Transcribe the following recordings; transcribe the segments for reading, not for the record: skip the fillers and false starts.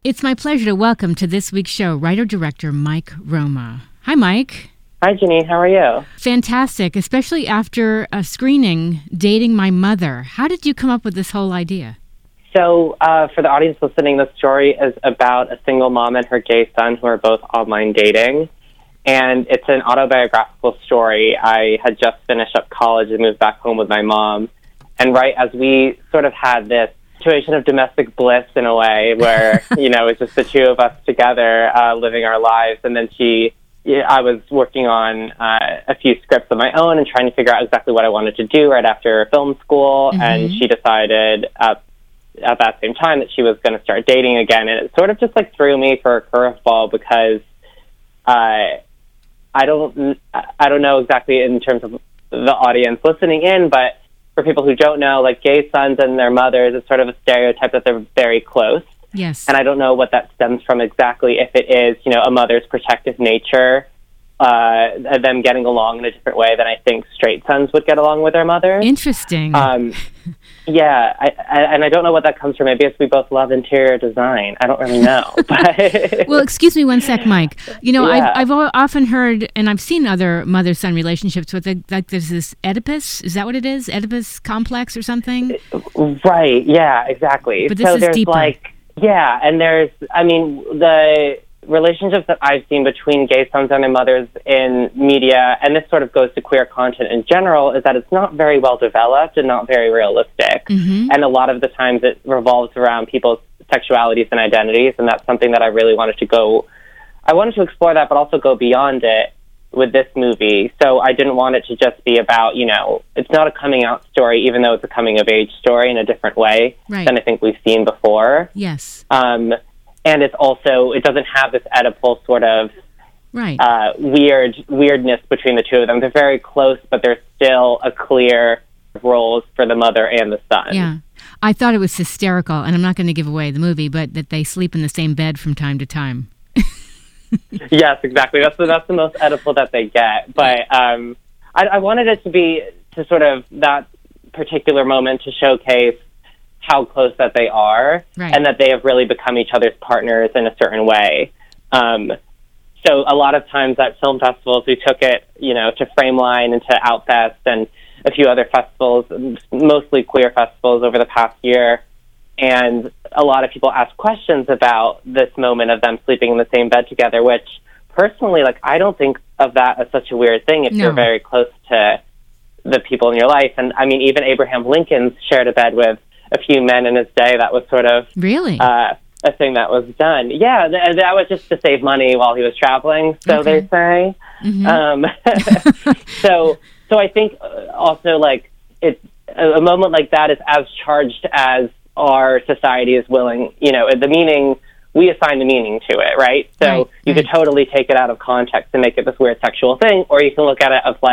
It's my pleasure to welcome to this week's show writer-director Mike Roma. Hi, Mike. Hi, Janine. How are you? Fantastic, especially after a screening, Dating My Mother. How did you come up with this whole idea? So, for the audience listening, the story is about a single mom and her gay son who are both online dating. And it's an autobiographical story. I had just finished up college and moved back home with my mom. And right as we sort of had this situation of domestic bliss in a way where, it's just the two of us together living our lives. And then I was working on a few scripts of my own and trying to figure out exactly what I wanted to do right after film school. Mm-hmm. And she decided at that same time that she was going to start dating again. And it sort of just threw me for a curveball because I don't know exactly in terms of the audience listening in, but for people who don't know, gay sons and their mothers is sort of a stereotype that they're very close. Yes. And I don't know what that stems from exactly, if it is, a mother's protective nature, them getting along in a different way than I think straight sons would get along with their mothers. Interesting. Yeah, I don't know what that comes from. Maybe it's we both love interior design. I don't really know. But well, excuse me one sec, Mike. I've often heard, and I've seen other mother-son relationships with, there's this Oedipus. Is that what it is? Oedipus complex or something? Right, yeah, exactly. But this is deeper. And there's, the relationships that I've seen between gay sons and their mothers in media, and this sort of goes to queer content in general, is that it's not very well developed and not very realistic. Mm-hmm. And a lot of the times it revolves around people's sexualities and identities, and that's something that I really wanted to explore that, but also go beyond it with this movie. So I didn't want it to just be about, it's not a coming out story, even though it's a coming of age story in a different way than I think we've seen before. Yes. And it's also, it doesn't have this Oedipal sort of weirdness between the two of them. They're very close, but there's still a clear roles for the mother and the son. Yeah. I thought it was hysterical, and I'm not going to give away the movie, but that they sleep in the same bed from time to time. Yes, exactly. That's the most Oedipal that they get. But I wanted it to be, to sort of that particular moment to showcase how close that they are, and that they have really become each other's partners in a certain way. So a lot of times at film festivals, we took it, to Frameline and to Outfest and a few other festivals, mostly queer festivals over the past year. And a lot of people ask questions about this moment of them sleeping in the same bed together, which personally, I don't think of that as such a weird thing if you're very close to the people in your life. And even Abraham Lincoln shared a bed with a few men in his day. That was sort of really a thing that was done. Yeah, that was just to save money while he was traveling, so they say. Mm-hmm. So I think also it's a moment like that is as charged as our society is willing. The meaning, we assign the meaning to it, right? So you could totally take it out of context and make it this weird sexual thing, or you can look at it as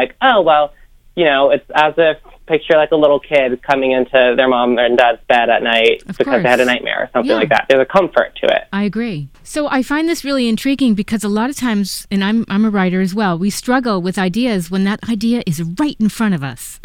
it's as if picture a little kid coming into their mom and dad's bed at night because they had a nightmare or something like that. There's a comfort to it. I agree. So I find this really intriguing because a lot of times, and I'm a writer as well, we struggle with ideas when that idea is right in front of us.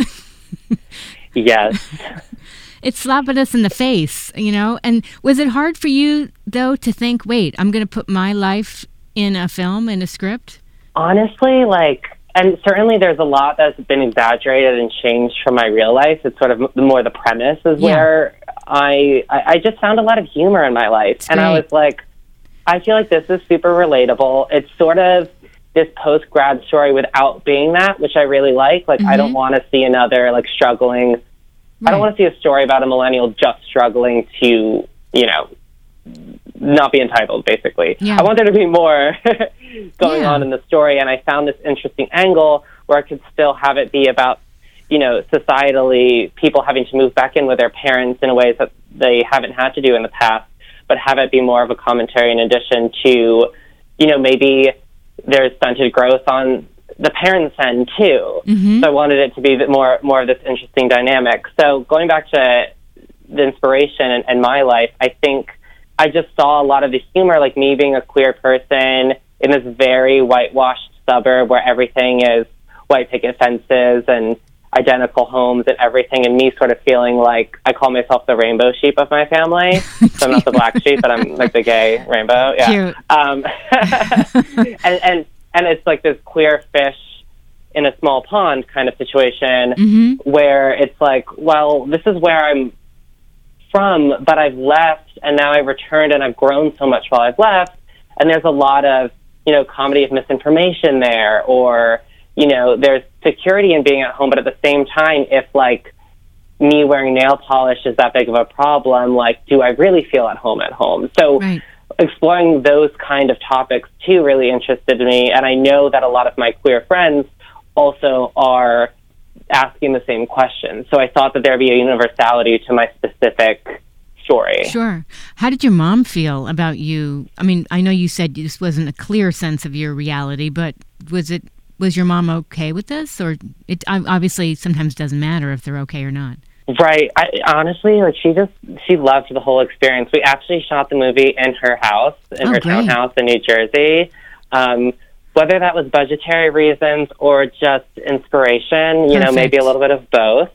Yes. It's slapping us in the face, And was it hard for you, though, to think, wait, I'm going to put my life in a film, in a script? Honestly, and certainly there's a lot that's been exaggerated and changed from my real life. It's sort of more the premise is where I just found a lot of humor in my life. And I was I feel like this is super relatable. It's sort of this post-grad story without being that, which I really like. Mm-hmm. I don't want to see another, struggling. I don't want to see a story about a millennial just struggling to, not be entitled, basically. Yeah. I want there to be more going on in the story, and I found this interesting angle where I could still have it be about, societally people having to move back in with their parents in ways that they haven't had to do in the past, but have it be more of a commentary in addition to, maybe there's stunted growth on the parents' end, too. Mm-hmm. So I wanted it to be more of this interesting dynamic. So going back to the inspiration and my life, I think I just saw a lot of the humor, me being a queer person in this very whitewashed suburb where everything is white picket fences, and identical homes and everything, and me sort of feeling like I call myself the rainbow sheep of my family. So I'm not the black sheep, but I'm like the gay rainbow. Yeah. Cute. And it's like this queer fish in a small pond kind of situation where it's like, well, this is where I'm from, but I've left and now I've returned and I've grown so much while I've left. And there's a lot of, comedy of misinformation there, or, there's security in being at home, but at the same time, if like me wearing nail polish is that big of a problem, like, do I really feel at home? So exploring those kind of topics too really interested me. And I know that a lot of my queer friends also are asking the same questions. So I thought that there'd be a universality to my specific story. Sure. How did your mom feel about you? I mean, I know you said this wasn't a clear sense of your reality, but was your mom okay with this? Or it obviously sometimes doesn't matter if they're okay or not. Right. Honestly, like she loved the whole experience. We actually shot the movie in her house, in her townhouse in New Jersey. Whether that was budgetary reasons or just inspiration, maybe a little bit of both.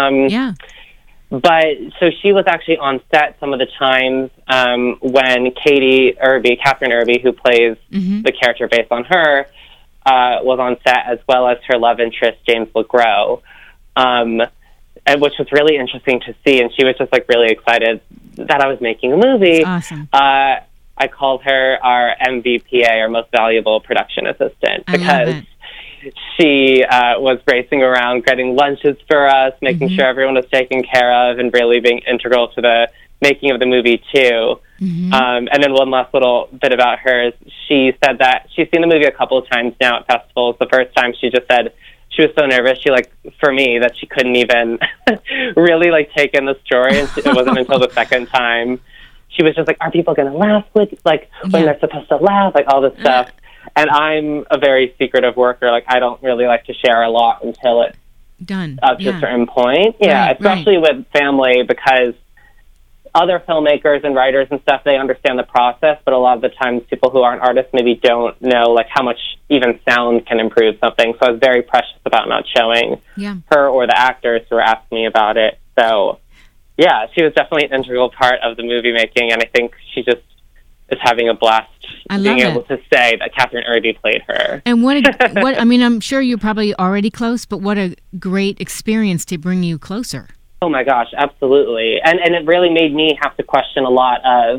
But so she was actually on set some of the times when Catherine Irby, who plays the character based on her, was on set, as well as her love interest, James LeGros, which was really interesting to see. And she was just like really excited that I was making a movie. Awesome. I called her our MVPA, our most valuable production assistant, because she was racing around getting lunches for us, making sure everyone was taken care of, and really being integral to the making of the movie too. And then one last little bit about her is she said that she's seen the movie a couple of times now at festivals. The first time she just said she was so nervous, for me, that she couldn't even really take in the story. And it wasn't until the second time she was just like, are people going to laugh when they're supposed to laugh, all this stuff. And I'm a very secretive worker. I don't really like to share a lot until it's done up to a certain point. Especially with family, because other filmmakers and writers and stuff, they understand the process, but a lot of the times people who aren't artists maybe don't know how much even sound can improve something. So I was very precious about not showing her or the actors who were asking me about it. So yeah, she was definitely an integral part of the movie making, and I think she just is having a blast being able to say that Catherine Irby played her. And what I mean, I'm sure you're probably already close, but what a great experience to bring you closer. Oh my gosh, absolutely. And it really made me have to question a lot of,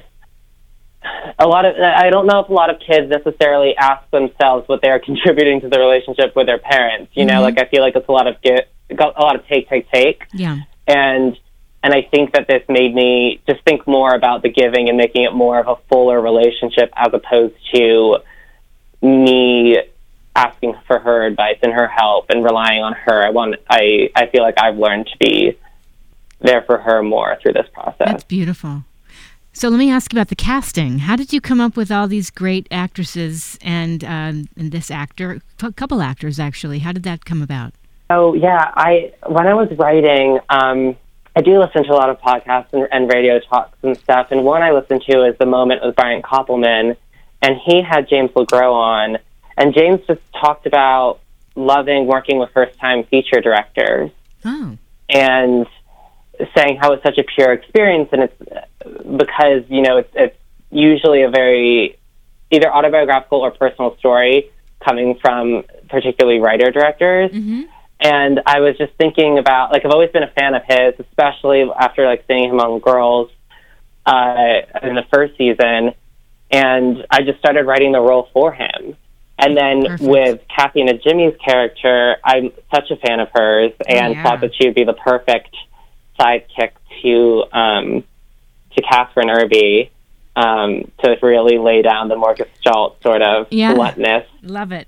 I don't know if a lot of kids necessarily ask themselves what they're contributing to the relationship with their parents. I feel like it's a lot of take. Yeah. And I think that this made me just think more about the giving and making it more of a fuller relationship, as opposed to me asking for her advice and her help and relying on her. I feel like I've learned to be there for her more through this process. That's beautiful. So let me ask you about the casting. How did you come up with all these great actresses and this actor, a couple actors actually? How did that come about? Oh yeah, when I was writing, I do listen to a lot of podcasts and radio talks and stuff, and one I listened to is The Moment with Brian Koppelman, and he had James LeGros on, and James just talked about loving working with first-time feature directors, and saying how it's such a pure experience, and it's because, it's usually a very either autobiographical or personal story coming from particularly writer-directors. And I was just thinking about, I've always been a fan of his, especially after, seeing him on Girls in the first season. And I just started writing the role for him. And then with Kathy Najimmy's character, I'm such a fan of hers and thought that she would be the perfect sidekick to Catherine Irby to really lay down the more Gestalt sort of bluntness. Love it.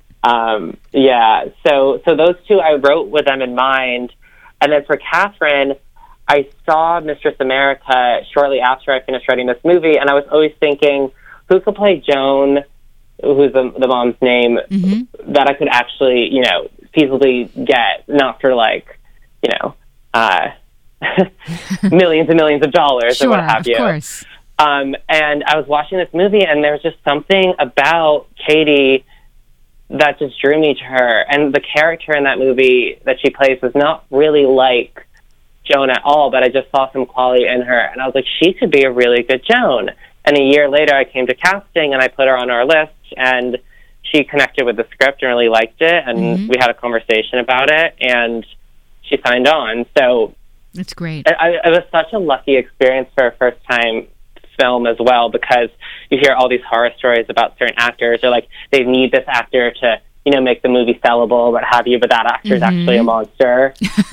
So those two I wrote with them in mind. And then for Catherine, I saw Mistress America shortly after I finished writing this movie, and I was always thinking, who could play Joan, who's the mom's name, that I could actually, feasibly get, not for millions and millions of dollars or what have you. Of course. And I was watching this movie, and there was just something about Katie that just drew me to her. And the character in that movie that she plays is not really like Joan at all, but I just saw some quality in her, and I was like, she could be a really good Joan. And a year later, I came to casting, and I put her on our list, and she connected with the script and really liked it, and we had a conversation about it, and she signed on. So that's great. It was such a lucky experience for a first-time film as well, because you hear all these horror stories about certain actors, or like they need this actor to, you know, make the movie sellable, what have you, but that actor is actually a monster.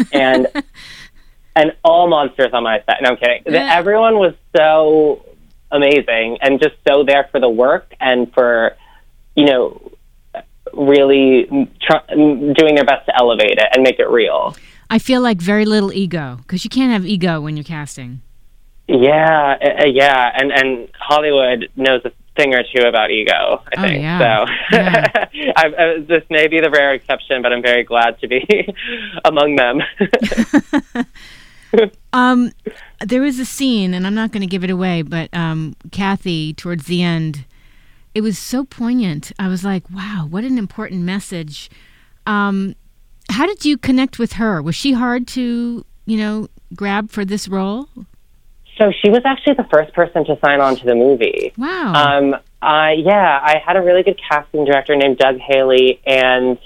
And all monsters on my set. No, I'm kidding. Everyone was so amazing and just so there for the work and for, you know, really doing their best to elevate it and make it real. I feel like very little ego, because you can't have ego when you're casting. Yeah. And Hollywood knows a thing or two about ego, I think. Yeah. So this may be the rare exception, but I'm very glad to be among them. There was a scene, and I'm not going to give it away, but Kathy, towards the end, it was so poignant. I was like, wow, what an important message. How did you connect with her? Was she hard to, you know, grab for this role? So she was actually the first person to sign on to the movie. Wow. I had a really good casting director named Doug Haley, and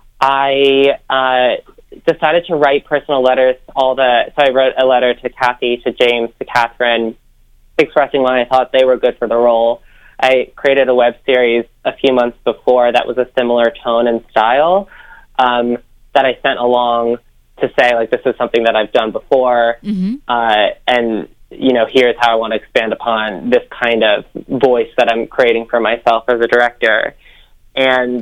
I decided to write personal letters. So I wrote a letter to Kathy, to James, to Catherine, expressing why I thought they were good for the role. I created a web series a few months before that was a similar tone and style that I sent along to say, like, this is something that I've done before, and, you know, here's how I want to expand upon this kind of voice that I'm creating for myself as a director. And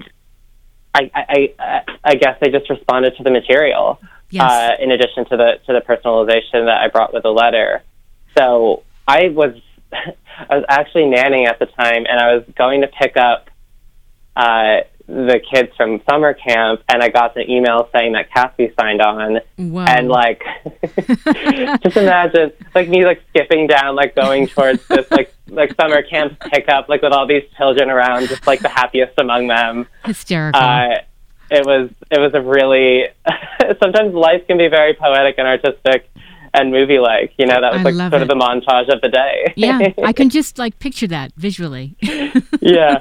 I guess I just responded to the material, in addition to the personalization that I brought with the letter. So I was actually nannying at the time, and I was going to pick up the kids from summer camp, and I got an email saying that Kathy signed on. Wow. And like, just imagine like me like skipping down, like going towards this like summer camp pickup, like with all these children around, just like the happiest among them. Hysterical. It was a really sometimes life can be very poetic and artistic and movie-like. You know, that was like sort of the montage of the day. Yeah, I can just like picture that visually. Yeah.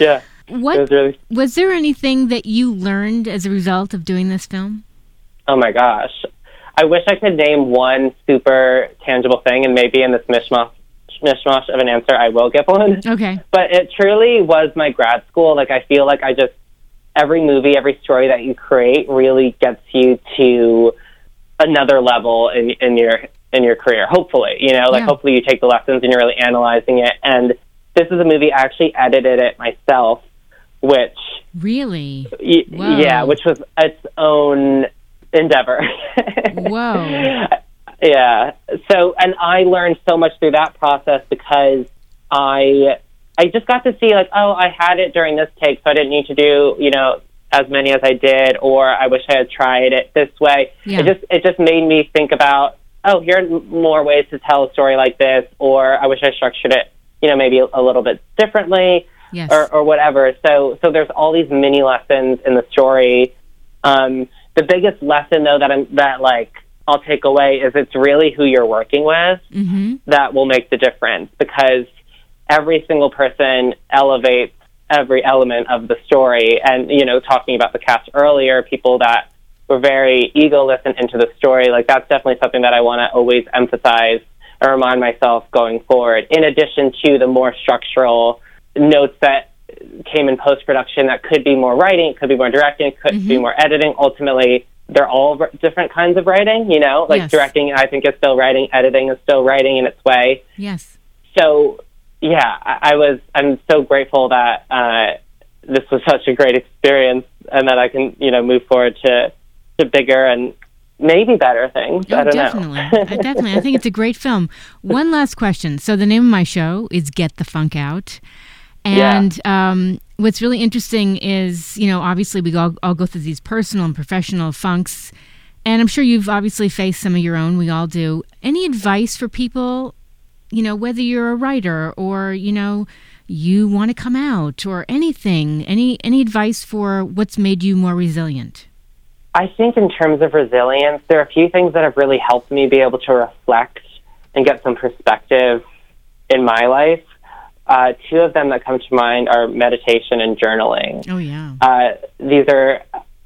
Was there anything that you learned as a result of doing this film? Oh my gosh. I wish I could name one super tangible thing, and maybe in this mishmash of an answer I will give one. Okay. But it truly was my grad school. Like, I feel like every movie, every story that you create really gets you to another level in your career, hopefully. You know, like hopefully you take the lessons and you're really analyzing it. And this is a movie, I actually edited it myself, which... Really? Yeah, which was its own endeavor. Whoa. Yeah. So, and I learned so much through that process because I just got to see, like, oh, I had it during this take, so I didn't need to do, you know, as many as I did, or I wish I had tried it this way. Yeah. It just made me think about, oh, here are more ways to tell a story like this, or I wish I structured it, you know, maybe a little bit differently. Yes. Or whatever. So there's all these mini lessons in the story. The biggest lesson, though, that I'll take away is it's really who you're working with that will make the difference, because every single person elevates every element of the story. And, you know, talking about the cast earlier, people that were very egoless and into the story, like, that's definitely something that I want to always emphasize and remind myself going forward, in addition to the more structural notes that came in post-production that could be more writing, it could be more directing, it could be more editing. Ultimately, they're all different kinds of writing, you know? Like, directing, I think, is still writing. Editing is still writing in its way. Yes. So, yeah, I'm so grateful that this was such a great experience, and that I can, you know, move forward to bigger and maybe better things. I don't know. Definitely. I think it's a great film. One last question. So the name of my show is Get the Funk Out. And what's really interesting is, you know, obviously we all go through these personal and professional funks, and I'm sure you've obviously faced some of your own. We all do. Any advice for people, you know, whether you're a writer or, you know, you want to come out, or anything? Any advice for what's made you more resilient? I think in terms of resilience, there are a few things that have really helped me be able to reflect and get some perspective in my life. Two of them that come to mind are meditation and journaling. Oh, yeah. These are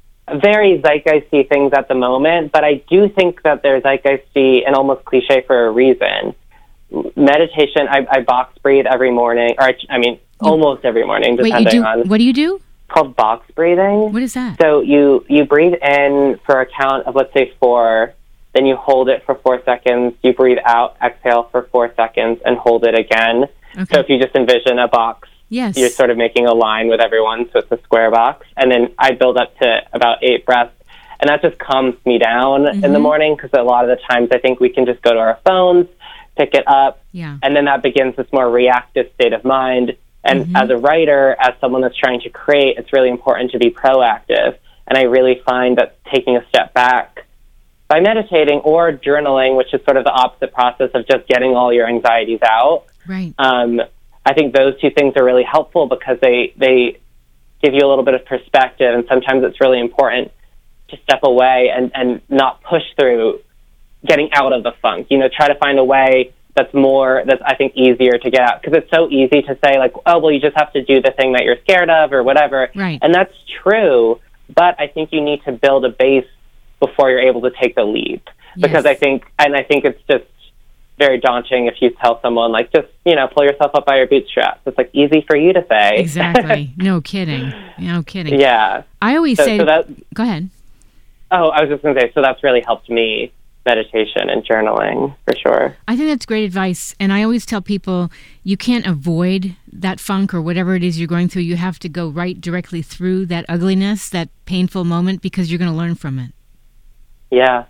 very zeitgeisty things at the moment, but I do think that they're zeitgeisty and almost cliche for a reason. Meditation, I box breathe every morning, or almost every morning, depending on... What do you do? It's called box breathing. What is that? So you breathe in for a count of, let's say, 4, then you hold it for 4 seconds, you breathe out, exhale for 4 seconds, and hold it again. Okay. So if you just envision a box, yes, you're sort of making a line with everyone, so it's a square box. And then I build up to about 8 breaths, and that just calms me down in the morning, because a lot of the times I think we can just go to our phones, pick it up, and then that begins this more reactive state of mind. And as a writer, as someone that's trying to create, it's really important to be proactive. And I really find that taking a step back by meditating or journaling, which is sort of the opposite process of just getting all your anxieties out, right. I think those two things are really helpful because they give you a little bit of perspective, and sometimes it's really important to step away and not push through getting out of the funk. Try to find a way that's I think easier to get out, because it's so easy to say, like, oh, well, you just have to do the thing that you're scared of or whatever. Right. And that's true, but I think you need to build a base before you're able to take the leap. Yes. Because I think it's just very daunting if you tell someone, like, just, pull yourself up by your bootstraps. It's, like, easy for you to say. Exactly. No kidding. Yeah. I always say... Go ahead. Oh, I was just going to say, so that's really helped me, meditation and journaling, for sure. I think that's great advice. And I always tell people, you can't avoid that funk or whatever it is you're going through. You have to go right directly through that ugliness, that painful moment, because you're going to learn from it. Yeah.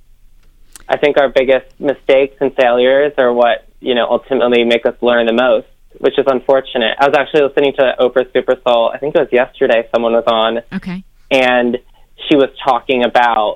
I think our biggest mistakes and failures are what, ultimately make us learn the most, which is unfortunate. I was actually listening to Oprah Super Soul. I think it was yesterday someone was on. Okay. And she was talking about,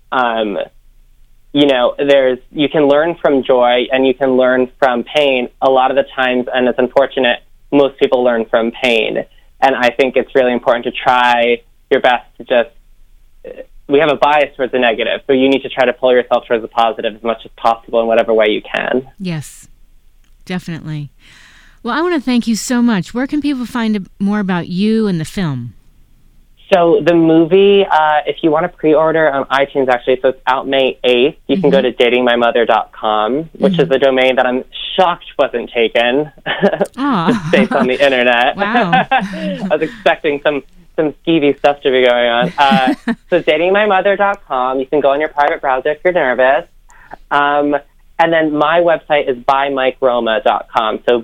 you can learn from joy and you can learn from pain. A lot of the times, and it's unfortunate, most people learn from pain. And I think it's really important to try your best to just... We have a bias towards the negative, so you need to try to pull yourself towards the positive as much as possible in whatever way you can. Yes, definitely. Well, I want to thank you so much. Where can people find more about you and the film? So the movie, if you want to pre-order on iTunes, actually, so it's out May 8th. You can go to datingmymother.com, which is the domain that I'm shocked wasn't taken, just based on the internet. Wow. I was expecting some skeevy stuff to be going on. So datingmymother.com. You can go on your private browser if you're nervous. And then my website is bymikeRoma.com. So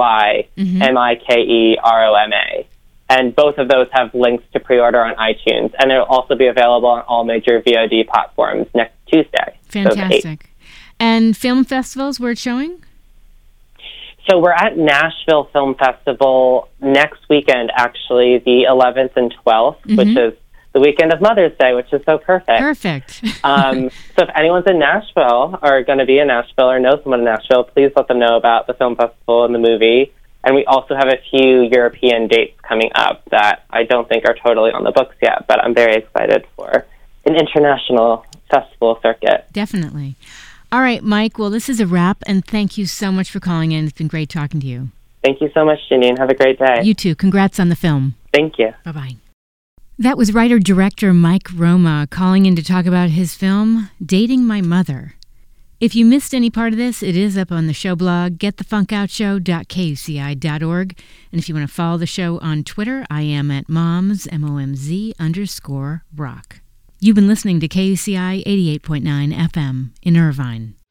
BYMIKEROMA. And both of those have links to pre-order on iTunes. And they'll also be available on all major VOD platforms next Tuesday. Fantastic. And film festivals, where it's showing? So we're at Nashville Film Festival next weekend, actually, the 11th and 12th, which is the weekend of Mother's Day, which is so perfect. Perfect. So if anyone's in Nashville or going to be in Nashville or know someone in Nashville, please let them know about the film festival and the movie. And we also have a few European dates coming up that I don't think are totally on the books yet, but I'm very excited for an international festival circuit. Definitely. All right, Mike. Well, this is a wrap, and thank you so much for calling in. It's been great talking to you. Thank you so much, Janine. Have a great day. You too. Congrats on the film. Thank you. Bye-bye. That was writer-director Mike Roma calling in to talk about his film, Dating My Mother. If you missed any part of this, it is up on the show blog, getthefunkoutshow.kuci.org. And if you want to follow the show on Twitter, I am at moms_rock. You've been listening to KUCI 88.9 FM in Irvine.